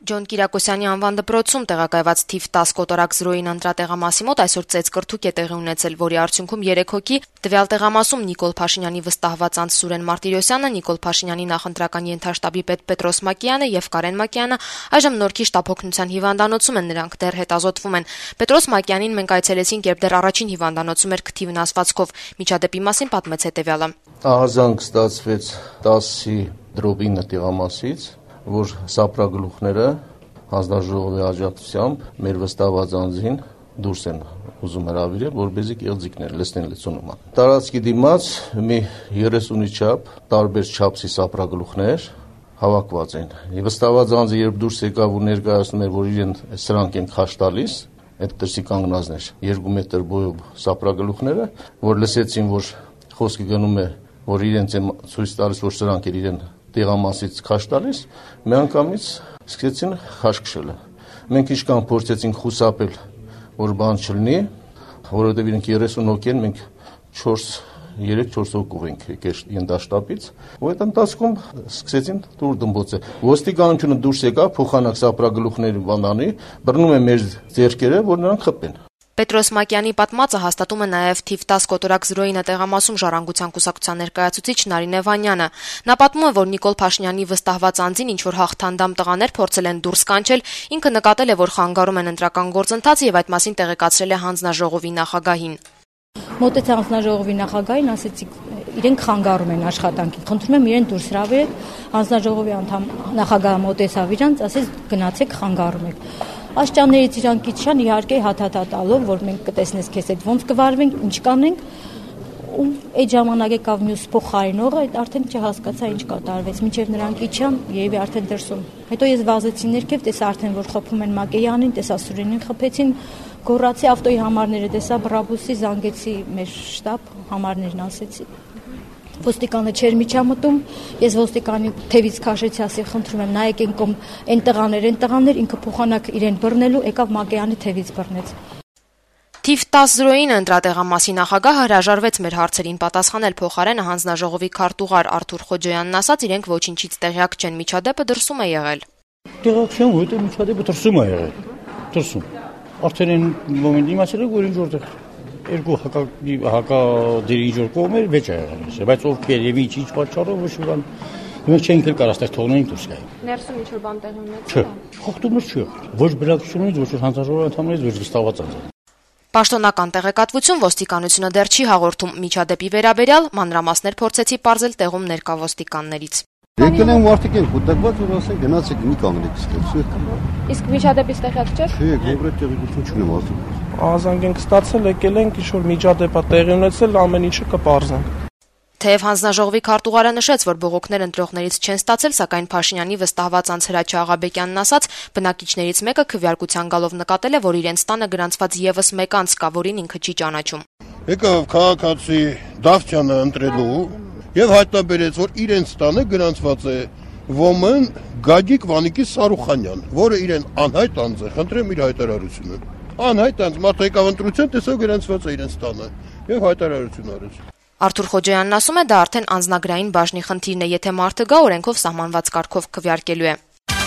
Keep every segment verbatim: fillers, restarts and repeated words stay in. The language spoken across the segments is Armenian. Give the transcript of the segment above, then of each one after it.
Ջոն Կիրակոսյանի անվան դպրոցում տեղակայված թիվ տաս կոտորակ զրոյին ընտրատեղամասի մոտ այսօր ծեծկրթուկ է տեղի ունեցել, որի արդյունքում երեք հոգի, տվյալ տեղամասում Նիկոլ Փաշինյանի վստահված անձ Սուրեն Մարտիրոսյանը, Նիկոլ Փաշինյանի նախընտրական ենթաշտաբի պետ Պետրոս Մակյանը եւ Կարեն Մակյանը այժմ Նորքի շտապօգնության հիվանդանոցում են, նրանք դեռ հետազոտվում են։ Պետրոս Մակյանին մենք այցելեցինք, երբ դեռ առաջին հիվանդանոցում էր քթի վնասվածքով։ Միջադեպի մասին պատմեց հետեւյալը. Ահազանգ ստացվեց տասի դրոպինը տեղամասից, որ սապրագլուխները հանձնաժողովի աջակցությամբ մեր վստահված անձին դուրս են ուզում հրավիրել, որպեսզի կեղծիքներ լցնեն լցոնումը։ Տարածքի դիմաց մի երեսունի չափ տարբեր չափսի սապրագլուխներ հավաքված են։ Վստահված անձը երբ դուրս եկավ ու ներկայացնում էր, որ իրեն սրանք են քաշ տալիս, այդ դրսի կանգնածներ երկու մետր բոյով սապրագլուխները, որ լսեցին, որ խոսքը գնում է, որ իրենց են ցույց տալիս, որ սրանք են իրեն տեղամասից քաշ տալիս, միանգամից սկսեցին քաշ քշելը։ Մենք ինչքան փորձեցինք խուսափել, որ բան չլինի, որովհետև իրենք երեսուն հոգի են, մենք երեք-չորս հոգով ենք եկել ենթաշտաբից, ու այդ ընթացքում սկսեցին դուր դմբոցել։ Ոստիկանությունը դուրս եկավ, փոխանակ սապրագլուխների բանանի, բռնում է մեր ձեռքերը, որ նրանք խփեն։ Պետրոս Մակյանի պատմածը հաստատում է նաև թիվ տաս կոտորակ զրոյին տեղամասում Ժառանգության կուսակցության ներկայացուցիչ Նարինե Վանյանը։ Նա պատմում է, որ Նիկոլ Փաշինյանի վստահված անձին ինչ-որ հաղթանդամ տղաներ փորձել են դուրս կանչել, ինքը նկատել է, որ խանգարում են ընտրական գործընթացը եւ այդ մասին տեղեկացրել է հանձնաժողովի նախագահին։ Մոտեցա հանձնաժողովի նախագահին, ասեցի, իրենք խանգարում են աշխատանքին, խնդրում եմ իրեն դուրս հրավիրեք, հանձնաժողովի անդամ նախագահը մոտեցավ իրանց, ասեց գնացեք խանգարում եք։ Աշճաններից իրանք իջան, իհարկե հաթաթատալով, որ մենք կտեսնես քեզ այդ ոնց կվարվենք, ինչ կանենք, ու այդ ժամանակ եկավ մյուս փոխարինողը, այդ արդեն չհասկացա ինչ կատարվեց, մինչև նրանք իջան, երևի արդեն դրսում։ Հետո ես վազեցի ներքև, տեսա արդեն որ խփում են Մակեյանին, տեսա Սուրենին խփեցին, գոռացի ավտոյի համարները, տեսա բրաբուսի, զանգեցի մեր շտաբ, համարներն ասեցի։ Ոստիկանը չէր միջամտում, ես ոստիկանի թևից քաշեցի, ասի խնդրում եմ նայեք այն կողմ, այն տղաներ, այն տղաներ, ինքը փոխանակ իրեն բռնելու, եկավ Մակեյանի թևից բռնեց։ Թիվ տաս զրոյին ընտրատեղամասի նախագահը հրաժարվեց մեր հարցերին պատասխանել, փոխարենը հանձնաժողովի քարտուղար Արթուր Խոջոյանն ասաց, իրենք ոչինչից տեղյակ չեն, միջադեպը դրսում է եղել։ Տեղյակ չեն, որտեղ միջադեպը դրսում է եղել։ Դրսում։ Արդեն այն մոմենտի մասը որ ինչ որտեղ երկու հակադիրի ինչ որ կողմեր վեճ է եղել, բայց ովքեր եւ ինչ ինչ պատճառով ոչ մի բան մենք չենք էլ կարող այստեղ թողնենք դուրս գայ։ Ներսում ինչ որ բան տեղի ունեցել։ Չէ, խախտումներ չի եղել։ Ոչ բնակչությունից, ոչ հանձնաժողովի անդամներից, ոչ վստահված անձանց։ Պաշտոնական տեղեկատվություն ոստիկանությունը դեռ չի հաղորդում միջադեպի վերաբերյալ, մանրամասներ փորձեցի պարզել տեղում ներկա ոստիկաններից։ Եկել են մարդիկ են կուտակված ու ասեն գնացեք մի կանգնեք ստեղ։ Իսկ միջադեպից տեղյակ չէ՞։ Չէ, կոնկրետ տեղեկություն չունեմ ասում։ Ահազանգ ենք ստացել, եկել ենք ինչ-որ միջադեպ է տեղի ունեցել, ամեն ինչը կպարզենք։ Թեև հանձնաժողովի քարտուղարը նշեց, որ բողոքներ ընտրողներից չեն ստացել, սակայն Փաշինյանի վստահված անձ Հրաչյա Աղաբեկյանն ասաց, բնակիչներից մեկը քվեարկության գալով նկատել է, որ իրենց տանը գրանցված եւս մեկ անձ կա, որին ինքը չի ճանաչում։ Եկավ քաղաքացի Դավթյանը ընտրելու եւ հայտնաբերեց, որ իրենց տանը գրանցված է Ոմն Գագիկ Վանիկի Սարուխանյան, որը իրեն անհայտ անձ է, խնդրեմ իր հայտարարությունը։ Անհայտ անձ մարդը եկավ ընտրության, տեսավ գրանցված է իրենց տանը եւ հայտարարություն արեց։ Արթուր Խոջոյանն ասում է, դա արդեն անձնագրային բաժնի խնդիրն է, եթե մարդը գա օրենքով սահմանված կարգով քվեարկելու է։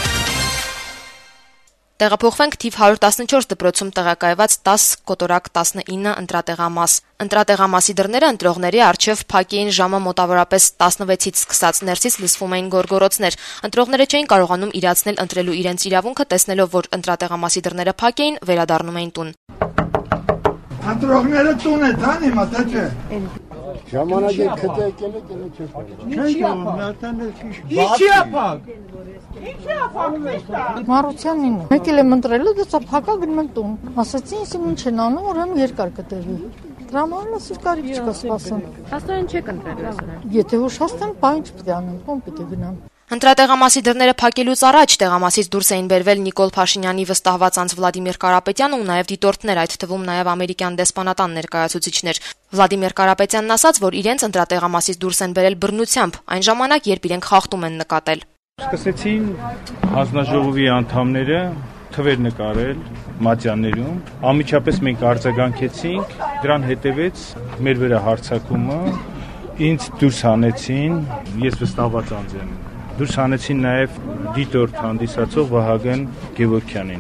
Տեղափոխվենք թիվ հարյուր տասնչորս դպրոցում տեղակայված տաս կոտորակ տասնինը ընտրատեղամաս։ Ընտրատեղամասի դռները ընտրողների առջև փակ էին ժամը մոտավորապես տասնվեցից սկսած, ներսից լսվում էին գոռգոռոցներ։ Ընտրողները չէին կարողանում իրացնել ընտրելու իրենց իրավունքը, տեսնելով, որ ընտրատեղամասի դռները փակ էին, վերադառնում էին տուն։ Ընտրողները տուն է տան իմա, թե չէ։ Ժամանակ է քթ եկել է, կելը չէ։ Ինչի է փակ։ Ինչի է փակ։ Մարությանին։ Եկել եմ ընտրելու, դեռ փակա գնում եմ տուն։ Ասացին, ինձ ինչ են անում, ուրեմն երկար կտևի։ Դրամանն ասի կարիք չկա սպասեմ։ Հաստատ չեք ընտրել այսօր։ Եթե ուշացնեմ, բան չպետք է անեմ, ո՞մ պետք է գնամ։ Ընտրատեղամասի դռները փակելուց առաջ տեղամասից դուրս էին բերվել Նիկոլ Փաշինյանի վստահված անձ Վլադիմիր Կարապետյանը ու նաև դիտորդներ, այդ թվում նաև ամերիկյան դեսպանատան ներկայացուցիչներ։ Վլադիմիր Կարապետյանն ասաց, որ իրենց ընտրատեղամասից դուրս են բերել բռնությամբ, այն ժամանակ, երբ իրենք խախտում են նկատել։ Սկսեցին հանձնաժողովի անդամները թվեր նկարել մատյաններում, անմիջապես մենք արձագանքեցինք, դրան հետևեց մեր վրա հարձակումը, ինձ դուրս հանեցին, ես վստահված անձ եմ Դուրս հանեցին նաև դիտորդ հանդիսացող Վահագն Գևորգյանին։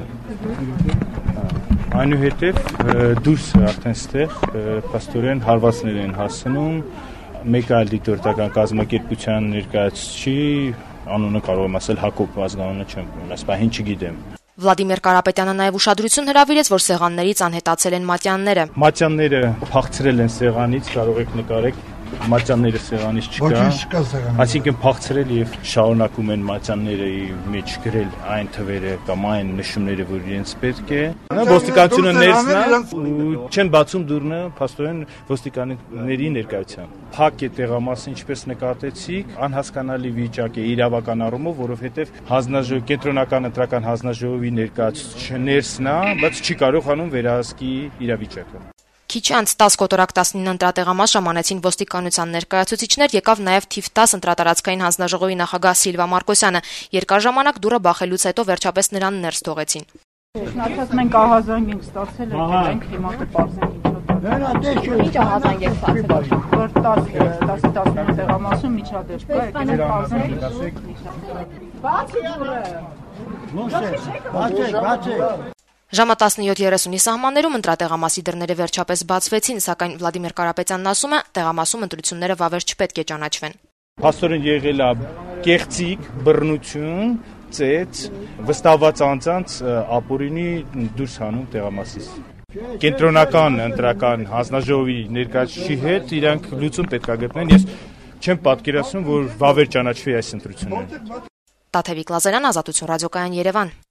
Այնուհետև դուրս արդեն ստեղ փաստորեն հարվածներ են հասնում մեկ այլ դիտորդական կազմակերպության ներկայացուցիչ, անունը կարող եմ ասել Հակոբ, ազգանունը չեմ, այս պահին չգիտեմ։ Վլադիմիր Կարապետյանը նաև ուշադրություն հրավիրեց, որ սեղաններից անհետացել են մատյանները։ Մատյանները փախցրել են սեղանից, կարող եք նկարեք, մատյանները սեղանից չկա։ Այսինքն փախցրել եւ շարունակում են մատյանների մեջ գրել այն թվերը կամ այն նշումները, որ իրենց պետք է։ Ոստիկանությունը ներսն է ու չեն բացում դուռը փաստորեն ոստիկանների ներկայությամբ։ Փակ է տեղամասը, ինչպես նկատեցիք, անհասկանալի վիճակ է իրավական առումով, որովհետեւ հանձնաժողովի կենտրոնական ընտրական հանձնաժողովի ներկայացուցիչը ներսն է, բայց չի կարող անում վերահսկի իրավիճակը։ Քիչ անց տասը կոտորակ տասնինը ընտրատեղամաս ժամանեցին ոստիկանության ներկայացուցիչներ, եկավ նաև թիվ տասը ընտրատարածքային հանձնաժողովի նախագահ Սիլվա Մարկոսյանը։ Երկար ժամանակ դուռը բախելուց հետո վերջապես նրան ներս թողեցին։ Շնորհակալ մենք ահազանգ ենք ստացել, եկել ենք հիմա կպարզենք ինչ ահազանգ եք ստացել, որ տասը տասնինը տեղամասում միջադեպ կա, եկել ենք պարզենք։ Բացի դուռը։ Բացեք, բացեք։ Ժամը տասնյոթ երեսունի սահմաններում ընտրատեղամասի դռները վերջապես բացվեցին, սակայն Վլադիմիր Կարապետյանն ասում է, տեղամասում ընտրությունները վավեր չպետք է ճանաչվեն։ Փաստորեն եղել է կեղծիք, բռնություն, ծեծ, վստահված անձանց ապօրինի դուրս հանում տեղամասից։ Կենտրոնական ընտրական հանձնաժողովի ներկայացուցիչի հետ իրանք լուծում պետք է գտնեն։ Ես չեմ պատկերացնում, որ վավեր ճանաչվի այս ընտրությունները։ Տաթևիկ Լազարյան, Ազատություն ռադիոկայան, Երևան։